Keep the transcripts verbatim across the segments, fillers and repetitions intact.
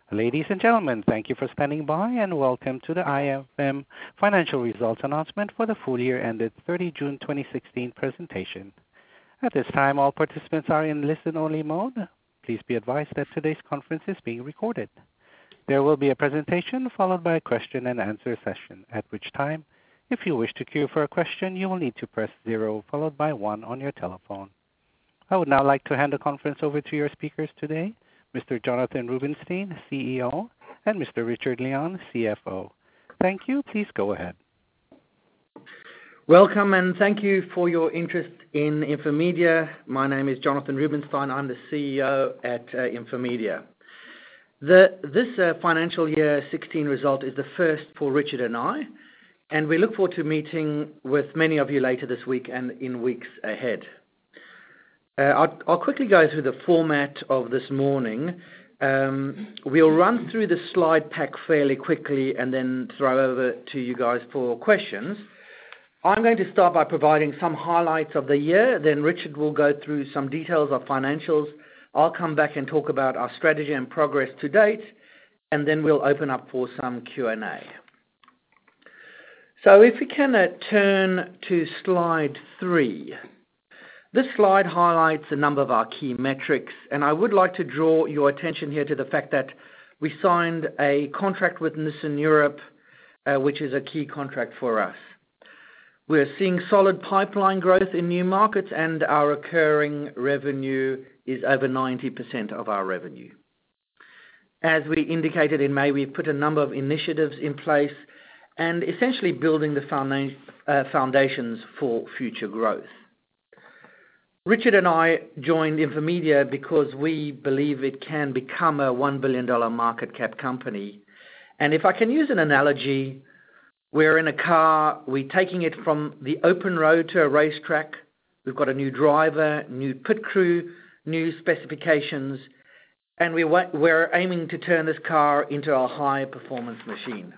Ladies and gentlemen, thank you for standing by, and welcome to the I F M financial results announcement for the full year ended thirtieth of June twenty sixteen presentation. At this time, all participants are in listen-only mode. Please be advised that today's conference is being recorded. There will be a presentation followed by a question and answer session, at which time, if you wish to queue for a question, you will need to press zero followed by one on your telephone. I would now like to hand the conference over to your speakers today, Mister Jonathan Rubinsztein, C E O, and Mister Richard Leon, C F O. Thank you. Please go ahead. Welcome, and thank you for your interest in Infomedia. My name is Jonathan Rubinsztein. I'm the C E O at uh, Infomedia. The, this uh, financial year sixteen result is the first for Richard and I, and we look forward to meeting with many of you later this week and in weeks ahead. Uh, I'll, I'll quickly go through the format of this morning. Um, we'll run through the slide pack fairly quickly and then throw over to you guys for questions. I'm going to start by providing some highlights of the year. Then Richard will go through some details of financials. I'll come back and talk about our strategy and progress to date, and then we'll open up for some Q and A. So if we can uh, turn to slide three. This slide highlights a number of our key metrics, and I would like to draw your attention here to the fact that we signed a contract with Nissan Europe, uh, which is a key contract for us. We're seeing solid pipeline growth in new markets, and our recurring revenue is over ninety percent of our revenue. As we indicated in May, we've put a number of initiatives in place and essentially building the founda- uh, foundations for future growth. Richard and I joined Infomedia because we believe it can become a one billion dollars market cap company. And if I can use an analogy, we're in a car, we're taking it from the open road to a racetrack. We've got a new driver, new pit crew, new specifications, and we wa- we're aiming to turn this car into a high-performance machine.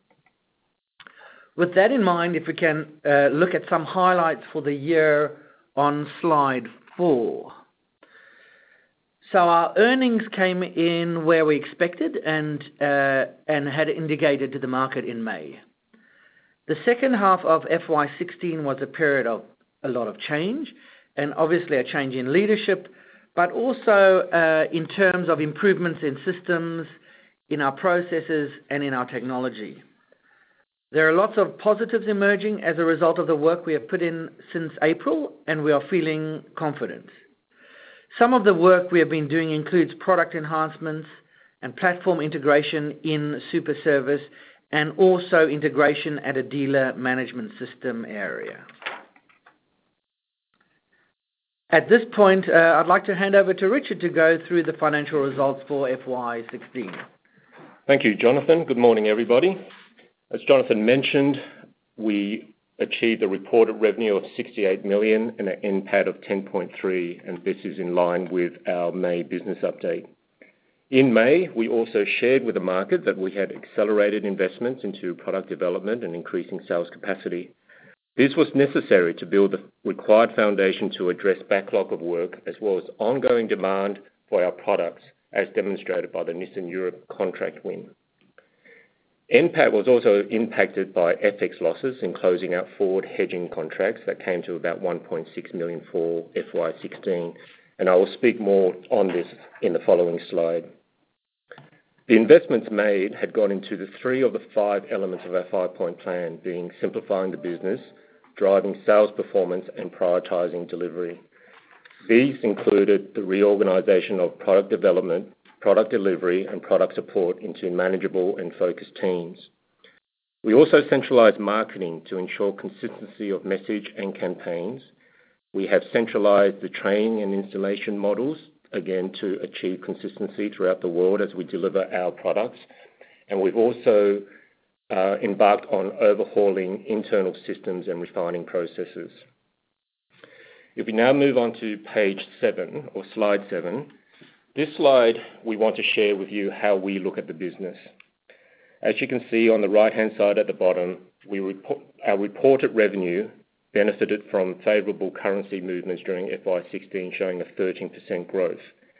With that in mind, if we can uh, look at some highlights for the year on slide four. So our earnings came in where we expected and uh, and had indicated to the market in May. The second half of F Y sixteen was a period of a lot of change, and obviously a change in leadership, but also uh, in terms of improvements in systems, in our processes, and in our technology. There are lots of positives emerging as a result of the work we have put in since April, and we are feeling confident. Some of the work we have been doing includes product enhancements and platform integration in Superservice, and also integration at a dealer management system area. At this point, uh, I'd like to hand over to Richard to go through the financial results for F Y sixteen. Thank you, Jonathan. Good morning, everybody. As Jonathan mentioned, we achieved a reported revenue of sixty-eight million dollars and an N PAT of ten point three, and this is in line with our May business update. In May, we also shared with the market that we had accelerated investments into product development and increasing sales capacity. This was necessary to build the required foundation to address backlog of work as well as ongoing demand for our products, as demonstrated by the Nissan Europe contract win. N PAT was also impacted by F X losses in closing out forward hedging contracts that came to about one point six million dollars for F Y sixteen, and I will speak more on this in the following slide. The investments made had gone into the three of the five elements of our five-point plan, being simplifying the business, driving sales performance, and prioritising delivery. These included the reorganisation of product development, product delivery, and product support into manageable and focused teams. We also centralised marketing to ensure consistency of message and campaigns. We have centralised the training and installation models, again, to achieve consistency throughout the world as we deliver our products. And we've also uh, embarked on overhauling internal systems and refining processes. If we now move on to page seven, or slide seven, this slide we want to share with you how we look at the business. As you can see on the right-hand side at the bottom, we report, our reported revenue benefited from favourable currency movements during F Y sixteen, showing a thirteen percent growth.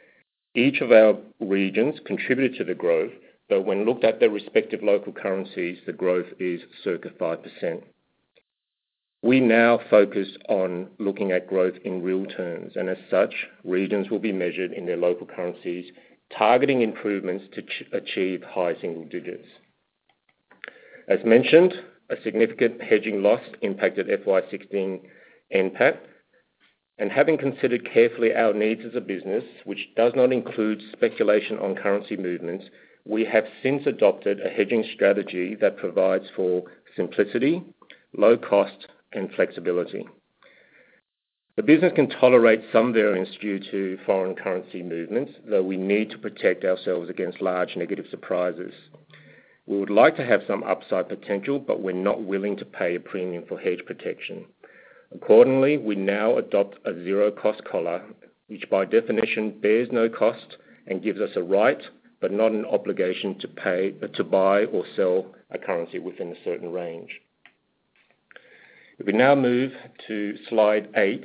Each of our regions contributed to the growth, though when looked at their respective local currencies, the growth is circa five percent. We now focus on looking at growth in real terms, and as such, regions will be measured in their local currencies, targeting improvements to ch- achieve high single digits. As mentioned, a significant hedging loss impacted F Y sixteen N P A T, and having considered carefully our needs as a business, which does not include speculation on currency movements, we have since adopted a hedging strategy that provides for simplicity, low cost, and flexibility. The business can tolerate some variance due to foreign currency movements, though we need to protect ourselves against large negative surprises. We would like to have some upside potential, but we're not willing to pay a premium for hedge protection. Accordingly, we now adopt a zero-cost collar, which by definition bears no cost and gives us a right, but not an obligation to pay, to buy or sell a currency within a certain range. If we now move to slide eight,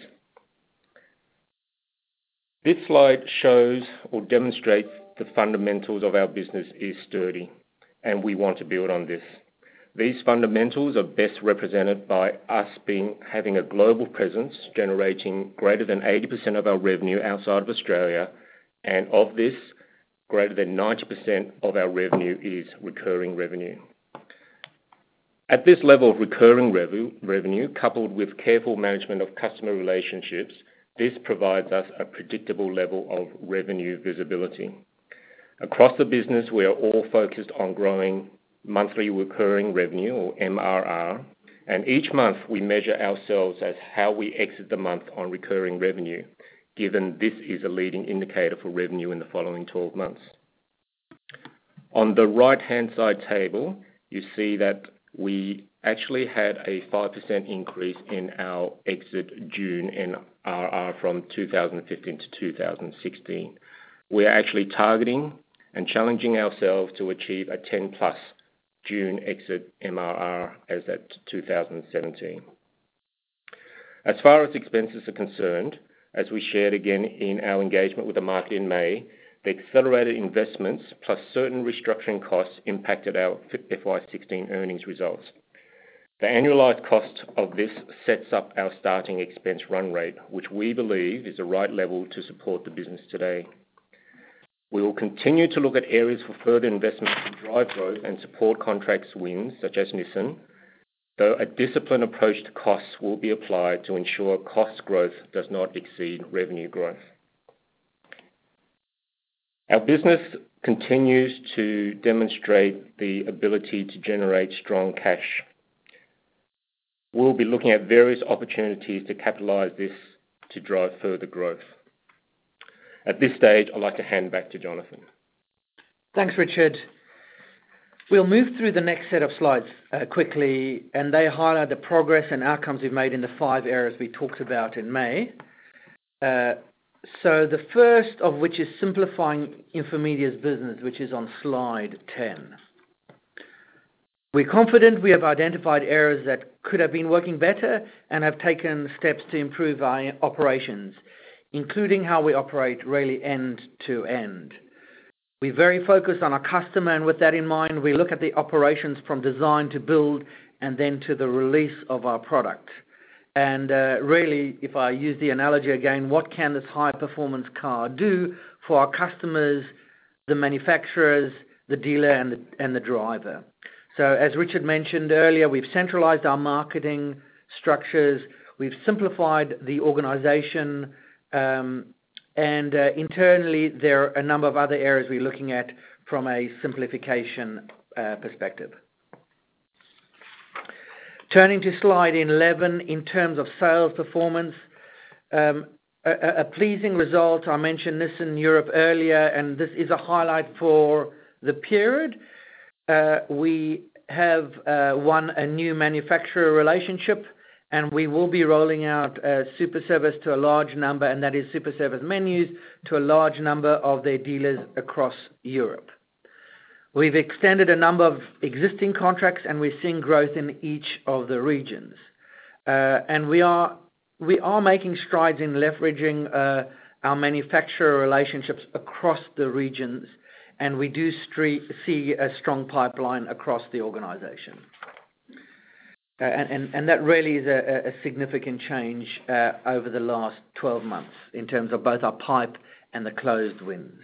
this slide shows or demonstrates the fundamentals of our business is sturdy, and we want to build on this. These fundamentals are best represented by us being having a global presence, generating greater than eighty percent of our revenue outside of Australia, and of this, greater than ninety percent of our revenue is recurring revenue. At this level of recurring revenue, revenue, coupled with careful management of customer relationships, this provides us a predictable level of revenue visibility. Across the business, we are all focused on growing monthly recurring revenue, or M R R, and each month we measure ourselves as how we exit the month on recurring revenue, given this is a leading indicator for revenue in the following twelve months. On the right-hand side table, you see that we actually had a five percent increase in our exit June M R R from two thousand fifteen to two thousand sixteen. We are actually targeting and challenging ourselves to achieve a ten plus June exit M R R as at two thousand seventeen. As far as expenses are concerned, as we shared again in our engagement with the market in May, the accelerated investments plus certain restructuring costs impacted our F Y sixteen earnings results. The annualized cost of this sets up our starting expense run rate, which we believe is the right level to support the business today. We will continue to look at areas for further investment to drive growth and support contracts wins, such as Nissan, though a disciplined approach to costs will be applied to ensure cost growth does not exceed revenue growth. Our business continues to demonstrate the ability to generate strong cash. We'll be looking at various opportunities to capitalize this to drive further growth. At this stage, I'd like to hand back to Jonathan. Thanks, Richard. We'll move through the next set of slides uh, quickly, and they highlight the progress and outcomes we've made in the five areas we talked about in May. Uh, so the first of which is simplifying Infomedia's business, which is on slide ten. We're confident we have identified areas that could have been working better and have taken steps to improve our operations, including how we operate really end to end. We're very focused on our customer, and with that in mind, we look at the operations from design to build and then to the release of our product. And uh, really, if I use the analogy again, what can this high-performance car do for our customers, the manufacturers, the dealer, and the, and the driver? So as Richard mentioned earlier, we've centralized our marketing structures, we've simplified the organization, um, and uh, internally there are a number of other areas we're looking at from a simplification uh, perspective. Turning to slide eleven, in terms of sales performance, um, a, a pleasing result. I mentioned Nissan Europe earlier, and this is a highlight for the period. Uh, we have uh, won a new manufacturer relationship, and we will be rolling out uh, Superservice to a large number, and that is Superservice menus, to a large number of their dealers across Europe. We've extended a number of existing contracts, and we're seeing growth in each of the regions. Uh, and we are we are making strides in leveraging uh, our manufacturer relationships across the regions, and we do see a strong pipeline across the organization. Uh, and, and, and that really is a, a significant change uh, over the last twelve months in terms of both our pipe and the closed wins.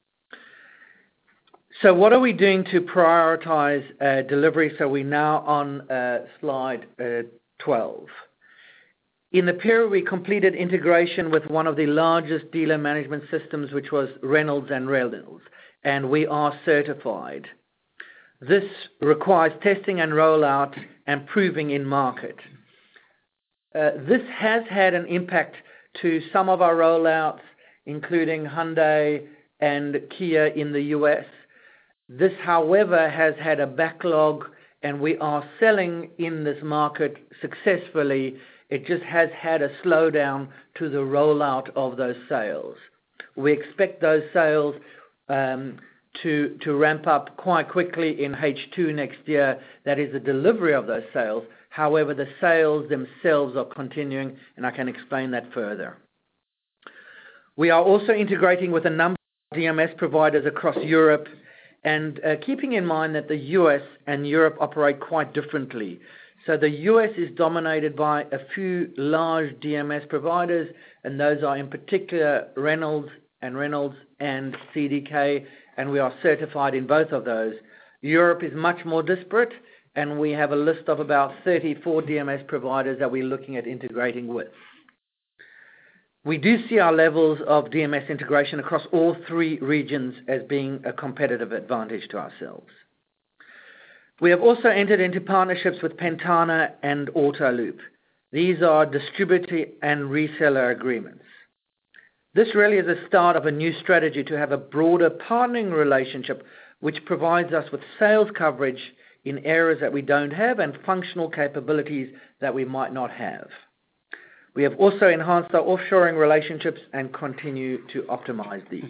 So what are we doing to prioritize uh, delivery? So we're now on uh, slide uh, twelve. In the period, we completed integration with one of the largest dealer management systems, which was Reynolds and Reynolds, and we are certified. This requires testing and rollout and proving in market. Uh, this has had an impact to some of our rollouts, including Hyundai and Kia in the U S. This, however, has had a backlog, and we are selling in this market successfully. It just has had a slowdown to the rollout of those sales. We expect those sales um, to, to ramp up quite quickly in H two next year. That is the delivery of those sales. However, the sales themselves are continuing, and I can explain that further. We are also integrating with a number of D M S providers across Europe, and uh, keeping in mind that the U S and Europe operate quite differently. So the U S is dominated by a few large D M S providers, and those are in particular Reynolds and Reynolds and C D K, and we are certified in both of those. Europe is much more disparate, and we have a list of about thirty-four D M S providers that we're looking at integrating with. We do see our levels of D M S integration across all three regions as being a competitive advantage to ourselves. We have also entered into partnerships with Pentana and Autoloop. These are distributor and reseller agreements. This really is the start of a new strategy to have a broader partnering relationship, which provides us with sales coverage in areas that we don't have and functional capabilities that we might not have. We have also enhanced our offshoring relationships and continue to optimize these.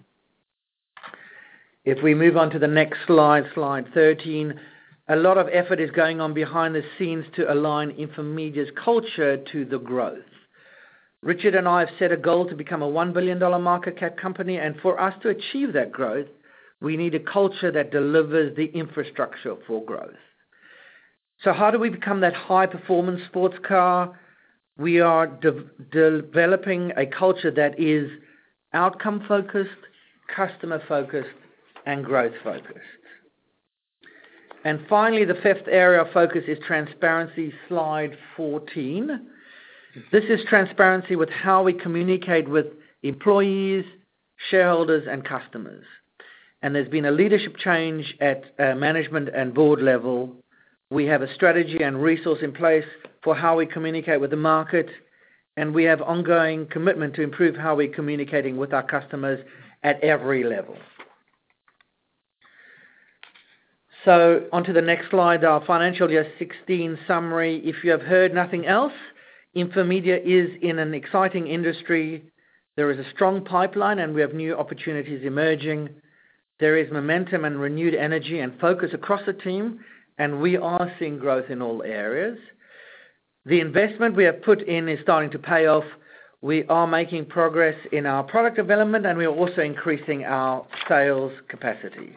If we move on to the next slide, slide thirteen, a lot of effort is going on behind the scenes to align Infomedia's culture to the growth. Richard and I have set a goal to become a one billion dollars market cap company, and for us to achieve that growth, we need a culture that delivers the infrastructure for growth. So how do we become that high-performance sports car? We are de- developing a culture that is outcome-focused, customer-focused, and growth-focused. And finally, the fifth area of focus is transparency, slide fourteen. This is transparency with how we communicate with employees, shareholders, and customers. And there's been a leadership change at uh, management and board level. We have a strategy and resource in place for how we communicate with the market, and we have ongoing commitment to improve how we're communicating with our customers at every level. So on to the next slide, our financial year sixteen summary. If you have heard nothing else, Infomedia is in an exciting industry. There is a strong pipeline, and we have new opportunities emerging. There is momentum and renewed energy and focus across the team, and we are seeing growth in all areas. The investment we have put in is starting to pay off. We are making progress in our product development, and we are also increasing our sales capacity.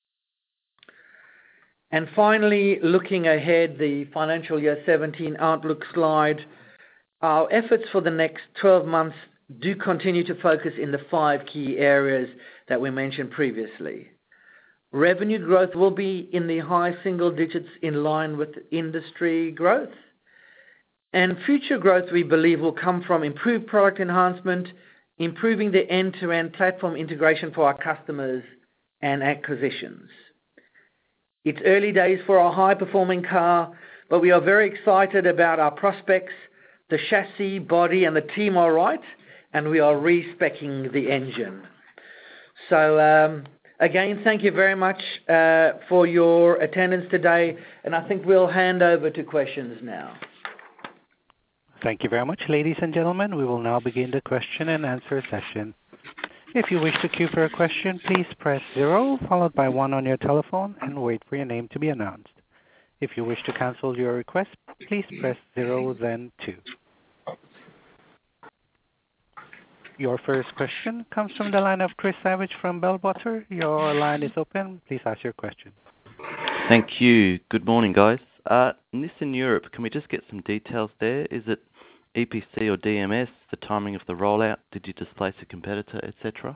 And finally, looking ahead, the financial year seventeen outlook slide. Our efforts for the next twelve months do continue to focus in the five key areas that we mentioned previously. Revenue growth will be in the high single digits in line with industry growth. And future growth, we believe, will come from improved product enhancement, improving the end-to-end platform integration for our customers, and acquisitions. It's early days for our high-performing car, but we are very excited about our prospects. The chassis, body, and the team are right, and we are re-speccing the engine. So, um, again, thank you very much uh, for your attendance today, and I think we'll hand over to questions now. Thank you very much, ladies and gentlemen. We will now begin the question and answer session. If you wish to queue for a question, please press zero, followed by one on your telephone, and wait for your name to be announced. If you wish to cancel your request, please press zero, then two. Your first question comes from the line of Chris Savage from Bellwether. Your line is open. Please ask your question. Thank you. Good morning, guys. Uh, Nissan Europe, can we just get some details there? Is it E P C or D M S, the timing of the rollout? Did you displace a competitor, et cetera?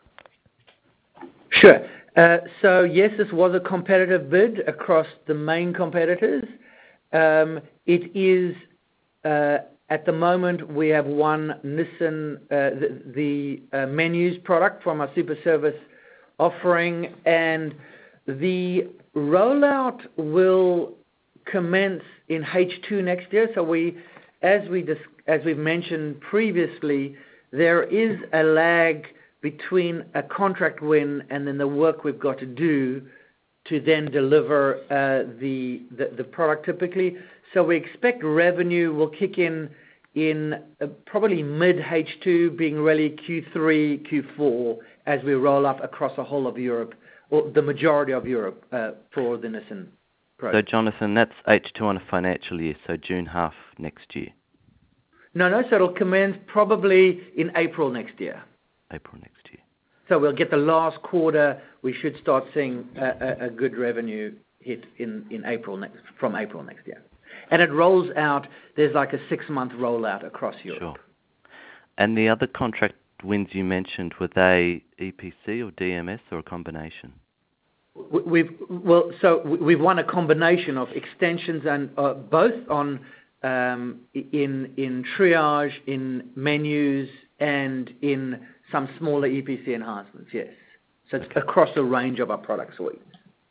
Sure. Uh, so yes, this was a competitive bid across the main competitors. Um, it is, uh, at the moment, we have one Nissan, uh, the, the uh, menus product from our super service offering, and the rollout will commence in H two next year. So we, as we dis- as we've mentioned previously, there is a lag between a contract win and then the work we've got to do to then deliver uh, the, the the product typically. So we expect revenue will kick in in uh, probably mid H two, being really Q three, Q four, as we roll up across the whole of Europe, or the majority of Europe, uh, for the Nissan project. So, Jonathan, that's H two on a financial year, so June half next year. No, no, so it'll commence probably in April next year. April next year. So we'll get the last quarter. We should start seeing a, a, a good revenue hit in, in April next, from April next year. And it rolls out, there's like a six-month rollout across Europe. Sure. And the other contract wins you mentioned, were they E P C or D M S or a combination? We've, well, so we've won a combination of extensions and uh, both on um, in in triage, in menus, and in some smaller E P C enhancements, yes. So it's okay. Across a range of our product suites.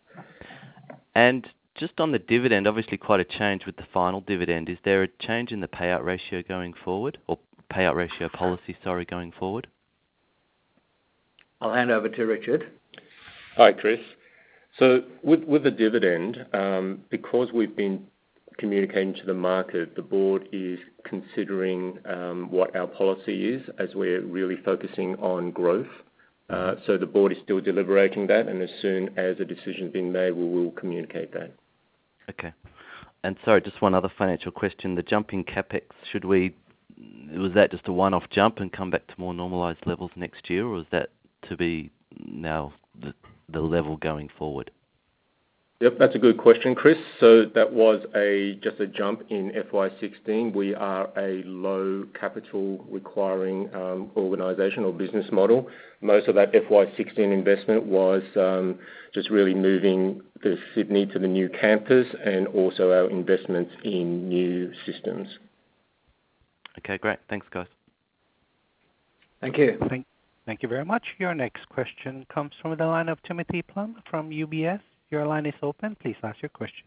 And just on the dividend, obviously quite a change with the final dividend. Is there a change in the payout ratio going forward, or payout ratio policy, sorry, going forward? I'll hand over to Richard. Hi, Chris. So with, with the dividend, um, because we've been communicating to the market, the board is considering um, what our policy is, as we're really focusing on growth. Uh, so the board is still deliberating that, and as soon as a decision's been made, we will communicate that. Okay. And sorry, just one other financial question. The jump in CapEx, should we, was that just a one-off jump and come back to more normalised levels next year, or is that to be now the, the level going forward? Yep, that's a good question, Chris. So that was a just a jump in F Y sixteen. We are a low capital requiring um, organisation or business model. Most of that F Y sixteen investment was um, just really moving the Sydney to the new campus, and also our investments in new systems. Okay, great. Thanks, guys. Thank you. Thank, thank you very much. Your next question comes from the line of Timothy Plum from U B S. Your line is open. Please ask your question.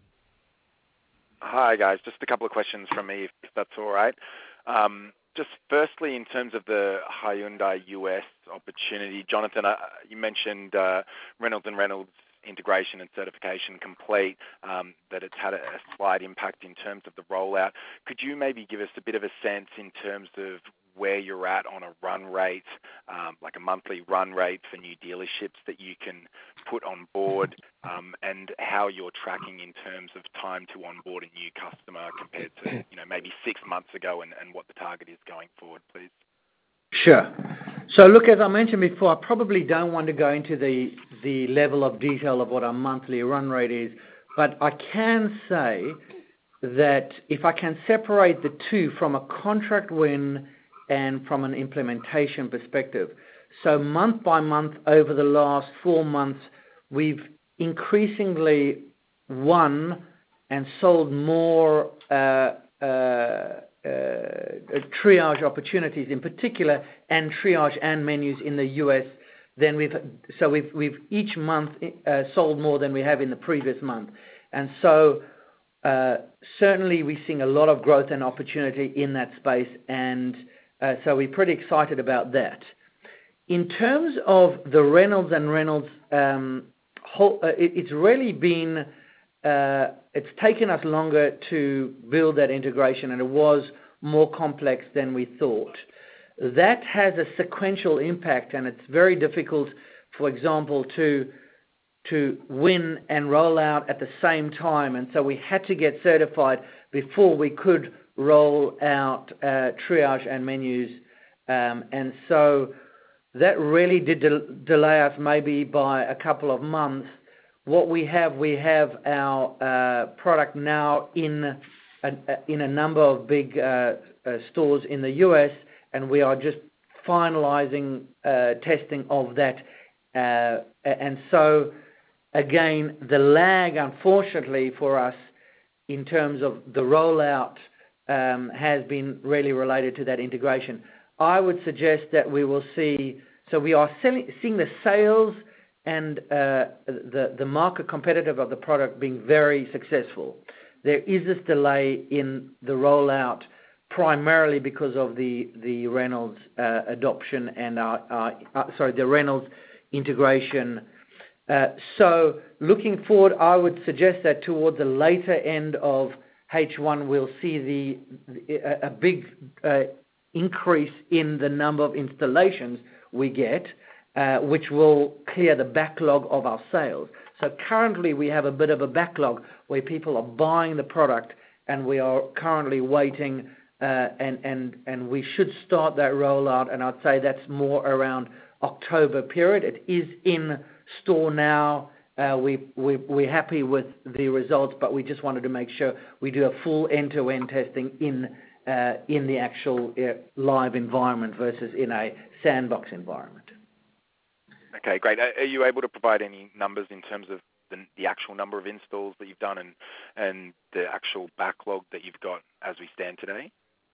Hi, guys. Just a couple of questions from me, if that's all right. Um, just firstly, in terms of the Hyundai U S opportunity, Jonathan, uh, you mentioned uh, Reynolds and Reynolds integration and certification complete, um, that it's had a, a slight impact in terms of the rollout. Could you maybe give us a bit of a sense in terms of where you're at on a run rate, um, like a monthly run rate for new dealerships that you can put on board, um, and how you're tracking in terms of time to onboard a new customer compared to, you know, maybe six months ago, and, and what the target is going forward, please? Sure. So look, as I mentioned before, I probably don't want to go into the, the level of detail of what our monthly run rate is, but I can say that if I can separate the two from a contract win and from an implementation perspective. So month by month over the last four months, we've increasingly won and sold more uh, uh, uh, triage opportunities in particular, and triage and menus in the U S. Then we've so we've we've each month uh, sold more than we have in the previous month, and so uh, certainly we're seeing a lot of growth and opportunity in that space, and Uh, so we're pretty excited about that. In terms of the Reynolds and Reynolds, um, whole, uh, it, it's really been, uh, it's taken us longer to build that integration, and it was more complex than we thought. That has a sequential impact, and it's very difficult, for example, to to win and roll out at the same time, and so we had to get certified before we could roll out uh, triage and menus Um, and so that really did de- delay us maybe by a couple of months. What we have, we have our uh, product now in a, in a number of big uh, uh, stores in the U S, and we are just finalizing uh, testing of that. Uh, and so, again, the lag, unfortunately for us, in terms of the rollout, um, has been really related to that integration. I would suggest that we will see, so we are selling, seeing the sales and uh, the, the market competitive of the product being very successful. There is this delay in the rollout primarily because of the, the Reynolds uh, adoption and our, our, uh, sorry, the Reynolds integration. Uh, so looking forward, I would suggest that towards the later end of H one, we'll see the, the a big uh, increase in the number of installations we get, uh, which will clear the backlog of our sales. So currently we have a bit of a backlog where people are buying the product, and we are currently waiting, uh, and, and, and we should start that rollout, and I'd say that's more around October period. It is in store now. Uh, we, we, we're happy with the results, but we just wanted to make sure we do a full end-to-end testing in uh, in the actual uh, live environment versus in a sandbox environment. Okay, great. Are you able to provide any numbers in terms of the, the actual number of installs that you've done and, and the actual backlog that you've got as we stand today?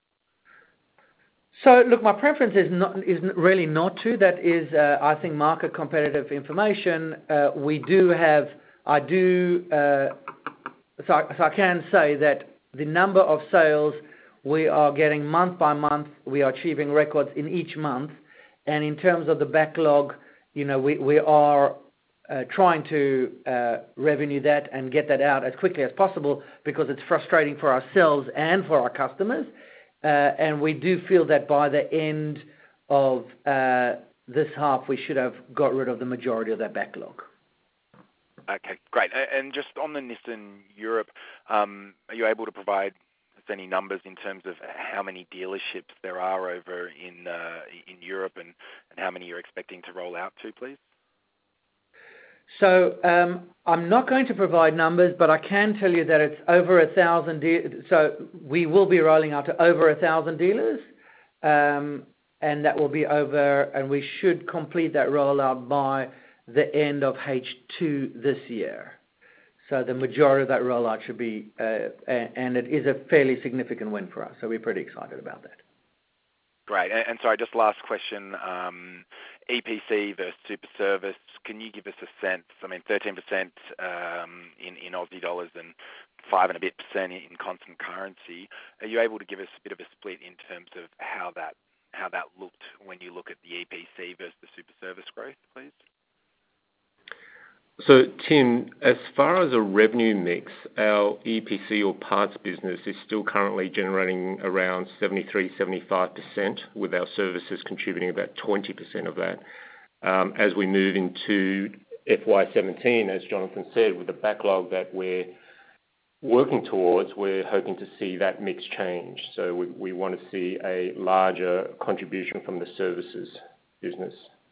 So, look, my preference is not is really not to. That is, uh, I think, market competitive information. Uh, we do have, I do, uh, so, I, so I can say that the number of sales we are getting month by month, we are achieving records in each month. And in terms of the backlog, you know, we, we are uh, trying to uh, revenue that and get that out as quickly as possible because it's frustrating for ourselves and for our customers. Uh, and we do feel that by the end of uh, this half, we should have got rid of the majority of that backlog. Okay, great. And just on the Nissan Europe, um, are you able to provide any numbers in terms of how many dealerships there are over in uh, in Europe and, and how many you're expecting to roll out to, please? So um, I'm not going to provide numbers, but I can tell you that it's over a thousand. De- so we will be rolling out to over a thousand dealers, um, and that will be over. And we should complete that rollout by the end of H two this year. So the majority of that rollout should be, uh, and it is a fairly significant win for us. So we're pretty excited about that. Great. And, and sorry, just last question, um, E P C versus super service. Can you give us a sense? I mean, thirteen percent um, in, in Aussie dollars and five and a bit percent in constant currency. Are you able to give us a bit of a split in terms of how that how that looked when you look at the E P C versus the super service growth, please? So, Tim, as far as a revenue mix, our E P C or parts business is still currently generating around seventy-three, seventy-five percent, with our services contributing about twenty percent of that. Um, as we move into F Y seventeen, as Jonathan said, with the backlog that we're working towards, we're hoping to see that mix change. So we, we want to see a larger contribution from the services business.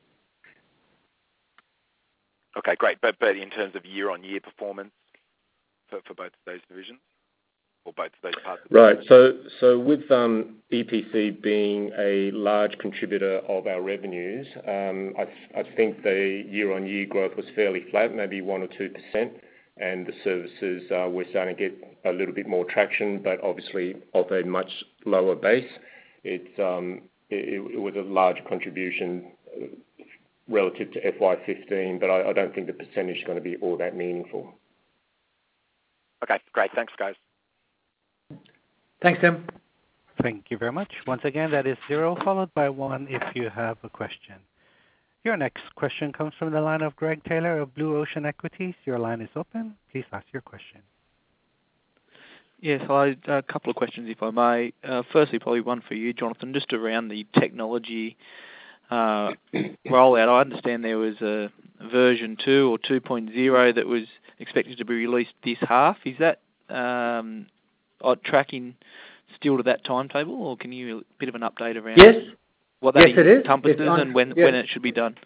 Okay, great. But but in terms of year-on-year performance for, for both of those divisions, or both of those parts? Right. So so with um, E P C being a large contributor of our revenues, um, I, I think the year-on-year growth was fairly flat, maybe one or two percent, and the services uh, we're starting to get a little bit more traction, but obviously of a much lower base. It's um, it, it was a large contribution relative to F Y fifteen, but I, I don't think the percentage is going to be all that meaningful. Okay, great. Thanks, guys. Thanks, Tim. Thank you very much. Once again, that is zero followed by one if you have a question. Your next question comes from the line of Greg Taylor of Blue Ocean Equities. Your line is open. Please ask your question. Yes, hi. A couple of questions, if I may. Uh, firstly, probably one for you, Jonathan, just around the technology Uh, rollout. I understand there was a version two or two point oh that was expected to be released this half. Is that um, tracking still to that timetable, or can you a bit of an update around? Yes, what that yes, it is. encompasses on, and when, yeah. when it should be done?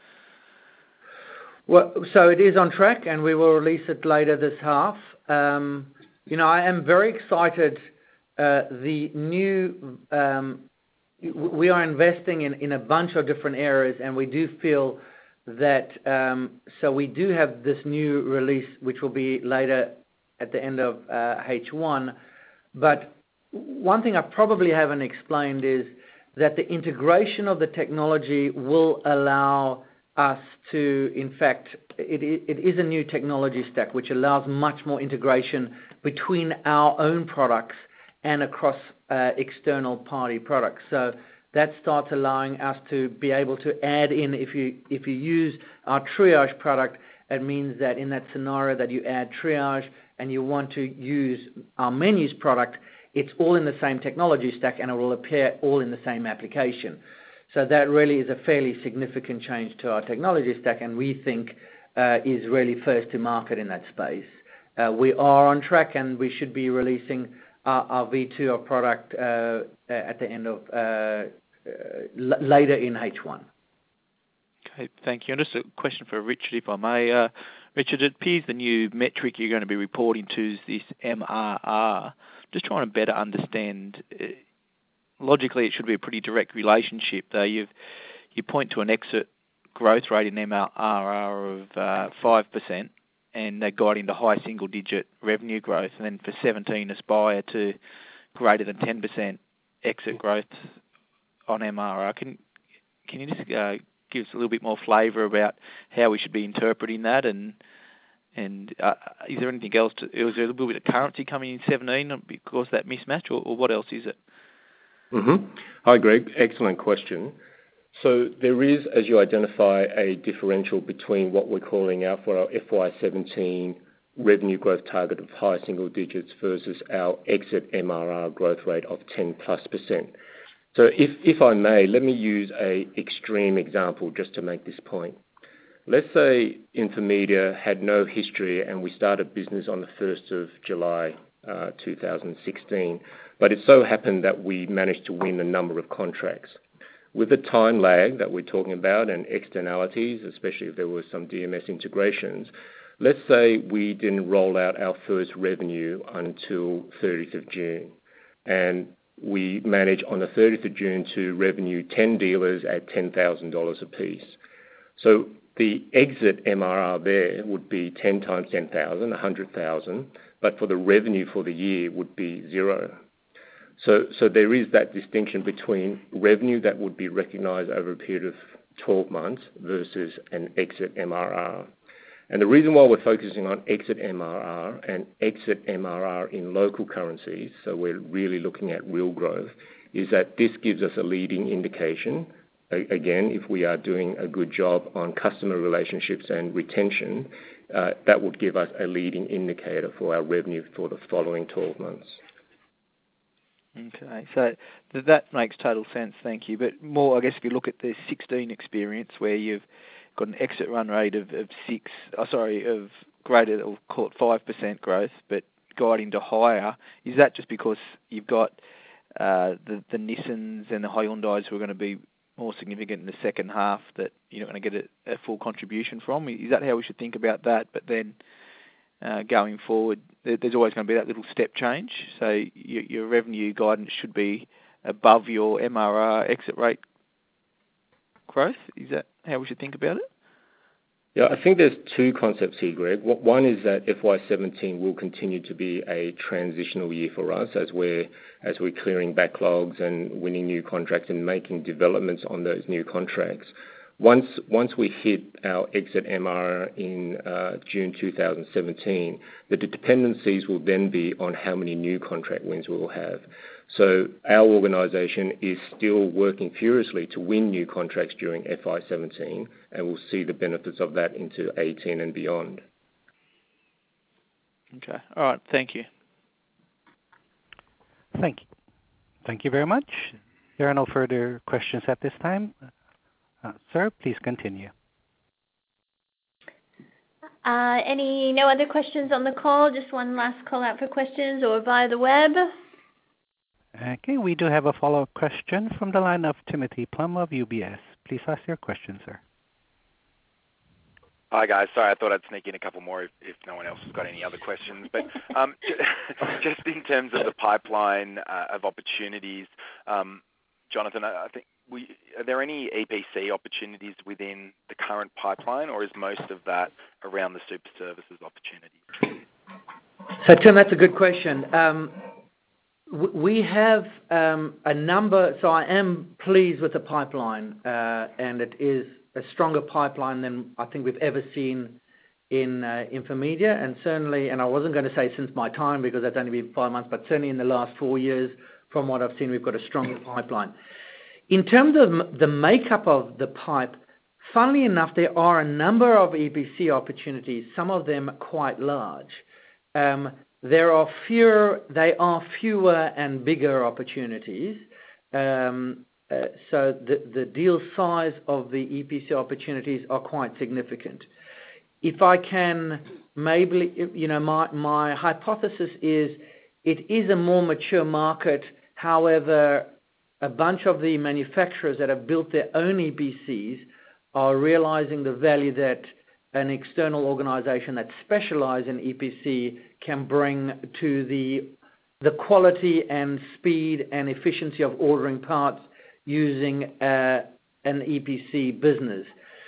Well, so it is on track, and we will release it later this half. Um, you know, I am very excited. Uh, the new, um, we are investing in, in a bunch of different areas, and we do feel that, um, so we do have this new release, which will be later at the end of uh, H one. But one thing I probably haven't explained is that the integration of the technology will allow us to, in fact, it, it is a new technology stack which allows much more integration between our own products and across uh, external party products. So that starts allowing us to be able to add in, if you if you use our triage product, it means that in that scenario that you add triage and you want to use our menus product, it's all in the same technology stack and it will appear all in the same application. So that really is a fairly significant change to our technology stack, and we think uh, is really first to market in that space. Uh, we are on track, and we should be releasing our, our V two of product uh, at the end of uh, uh, l- later in H one. Okay, thank you. And just a question for Richard, if I may. Uh, Richard, it appears the new metric you're going to be reporting to is this M R R. Just trying to better understand. Uh, logically, it should be a pretty direct relationship, though. You've you point to an exit growth rate in M R R of uh, five percent, and they're guiding to high single-digit revenue growth, and then for seventeen aspire to greater than ten percent exit growth on M R R. Can can you just uh, give us a little bit more flavour about how we should be interpreting that, and and uh, is there anything else? To, is there a little bit of currency coming in seventeen because of that mismatch, or, or what else is it? Mm-hmm. Hi, Greg. Excellent question. So there is, as you identify, a differential between what we're calling out for our F Y seventeen revenue growth target of high single digits versus our exit M R R growth rate of ten plus percent. So if, if I may, let me use a extreme example just to make this point. Let's say Infomedia had no history and we started business on the first of July uh, two thousand sixteen, but it so happened that we managed to win a number of contracts. With the time lag that we're talking about and externalities, especially if there were some D M S integrations, let's say we didn't roll out our first revenue until thirtieth of June. And we managed on the thirtieth of June to revenue ten dealers at ten thousand dollars apiece. So the exit M R R there would be ten times ten thousand, one hundred thousand, but for the revenue for the year would be zero. So, so there is that distinction between revenue that would be recognized over a period of twelve months versus an exit M R R. And the reason why we're focusing on exit M R R and exit M R R in local currencies, so we're really looking at real growth, is that this gives us a leading indication. Again, if we are doing a good job on customer relationships and retention, uh, that would give us a leading indicator for our revenue for the following twelve months. Okay, so th- that makes total sense, thank you. But more, I guess, if you look at the sixteen experience where you've got an exit run rate of, of six, oh, sorry, of greater, or call it five percent growth, but guiding to higher, is that just because you've got uh, the, the Nissans and the Hyundais who are going to be more significant in the second half that you're not going to get a, a full contribution from? Is that how we should think about that? But then uh, going forward, there, there's always going to be that little step change. So your, your revenue guidance should be above your M R R exit rate growth. Is that how we should think about it? Yeah, I think there's two concepts here, Greg. One is that F Y seventeen will continue to be a transitional year for us as we're as we're clearing backlogs and winning new contracts and making developments on those new contracts. Once once we hit our exit M R R in uh, June two thousand seventeen, the dependencies will then be on how many new contract wins we will have. So our organisation is still working furiously to win new contracts during F Y seventeen, and we'll see the benefits of that into eighteen and beyond. Okay. All right. Thank you. Thank you. Thank you very much. There are no further questions at this time. Uh, sir, please continue. Uh, any no other questions on the call? Just one last call out for questions or via the web? Okay, we do have a follow-up question from the line of Timothy Plum of U B S. Please ask your question, sir. Hi, guys. Sorry, I thought I'd sneak in a couple more if, if no one else has got any other questions. But um, just in terms of the pipeline uh, of opportunities, um, Jonathan, I, I think we, are there any E P C opportunities within the current pipeline, or is most of that around the super services opportunities? So, Tim, that's a good question. Um, w- we have um, a number, so I am pleased with the pipeline, uh, and it is a stronger pipeline than I think we've ever seen in uh, Infomedia, and certainly, and I wasn't going to say since my time because that's only been five months, but certainly in the last four years, from what I've seen, we've got a stronger pipeline. In terms of the makeup of the pipe, funnily enough, there are a number of E P C opportunities, some of them quite large. Um, there are fewer, they are fewer and bigger opportunities. Um, uh, so the, the deal size of the E P C opportunities are quite significant. If I can, maybe, you know, my, my hypothesis is it is a more mature market. However, a bunch of the manufacturers that have built their own E P Cs are realizing the value that an external organization that specializes in E P C can bring to the the quality and speed and efficiency of ordering parts using uh, an E P C business.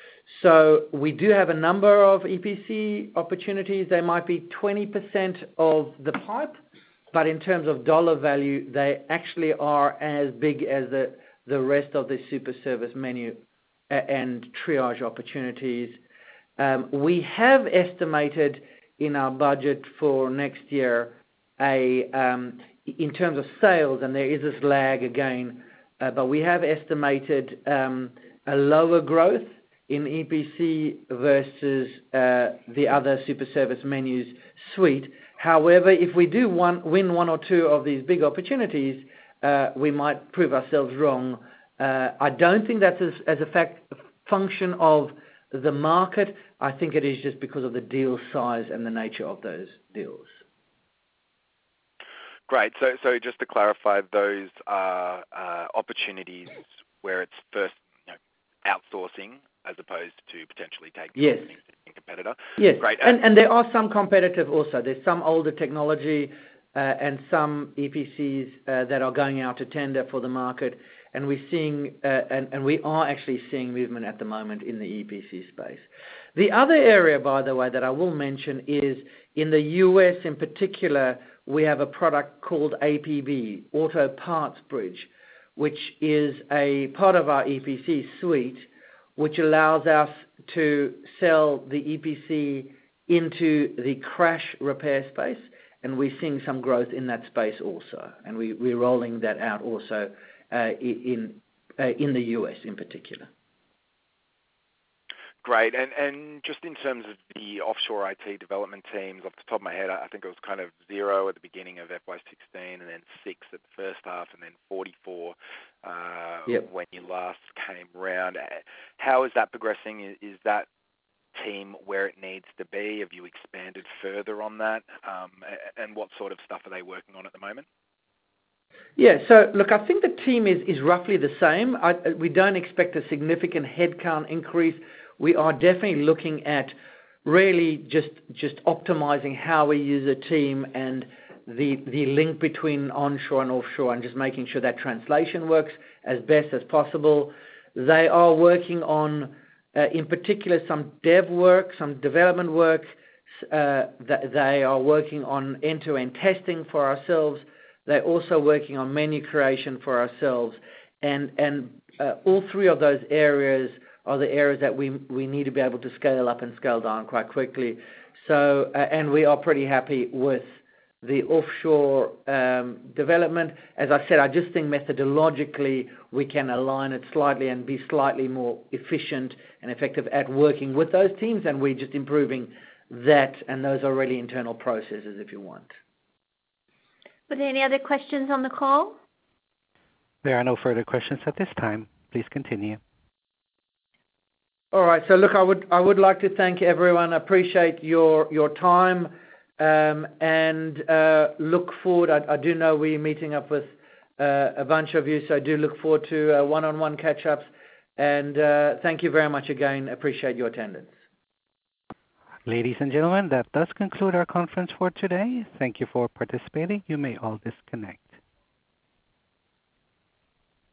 So we do have a number of E P C opportunities. They might be twenty percent of the pipe, but in terms of dollar value, they actually are as big as the, the rest of the super service menu and triage opportunities. Um, we have estimated in our budget for next year, a um, in terms of sales, and there is this lag again, uh, but we have estimated um, a lower growth in E P C versus uh, the other super service menus suite. However, if we do one, win one or two of these big opportunities, uh, we might prove ourselves wrong. Uh, I don't think that's as, as a fact, function of the market. I think it is just because of the deal size and the nature of those deals. Great. So, so just to clarify, those are uh, opportunities where it's first, you know, outsourcing as opposed to potentially taking yes. a competitor. Yes. Great. And, and there are some competitive also. There's some older technology uh, and some E P Cs uh, that are going out to tender for the market. And we're seeing, uh, and, and we are actually seeing movement at the moment in the E P C space. The other area, by the way, that I will mention is in the U S in particular, we have a product called A P B, Auto Parts Bridge, which is a part of our E P C suite, which allows us to sell the E P C into the crash repair space, and we're seeing some growth in that space also, and we, we're rolling that out also uh, in uh, in the U S in particular. Great. And and just in terms of the offshore I T development teams, off the top of my head, I think it was kind of zero at the beginning of F Y sixteen, and then six at the first half, and then forty-four uh, yep. when you last came round. How is that progressing? Is that team where it needs to be? Have you expanded further on that? Um, and what sort of stuff are they working on at the moment? Yeah, so look, I think the team is, is roughly the same. I, we don't expect a significant headcount increase. We are definitely looking at really just just optimizing how we use a team and the the link between onshore and offshore, and just making sure that translation works as best as possible. They are working on, uh, in particular, some dev work, some development work. Uh, that they are working on end-to-end testing for ourselves. They're also working on menu creation for ourselves, and and uh, all three of those areas are the areas that we we need to be able to scale up and scale down quite quickly. So, uh, and we are pretty happy with the offshore um, development. As I said, I just think methodologically we can align it slightly and be slightly more efficient and effective at working with those teams, and we're just improving that, and those are really internal processes if you want. Were there any other questions on the call? There are no further questions at this time. Please continue. All right. So look, I would I would like to thank everyone. I appreciate your your time, um, and uh, look forward. I, I do know we're meeting up with uh, a bunch of you, so I do look forward to uh, one-on-one catch-ups. And uh, thank you very much again. Appreciate your attendance. Ladies and gentlemen, that does conclude our conference for today. Thank you for participating. You may all disconnect.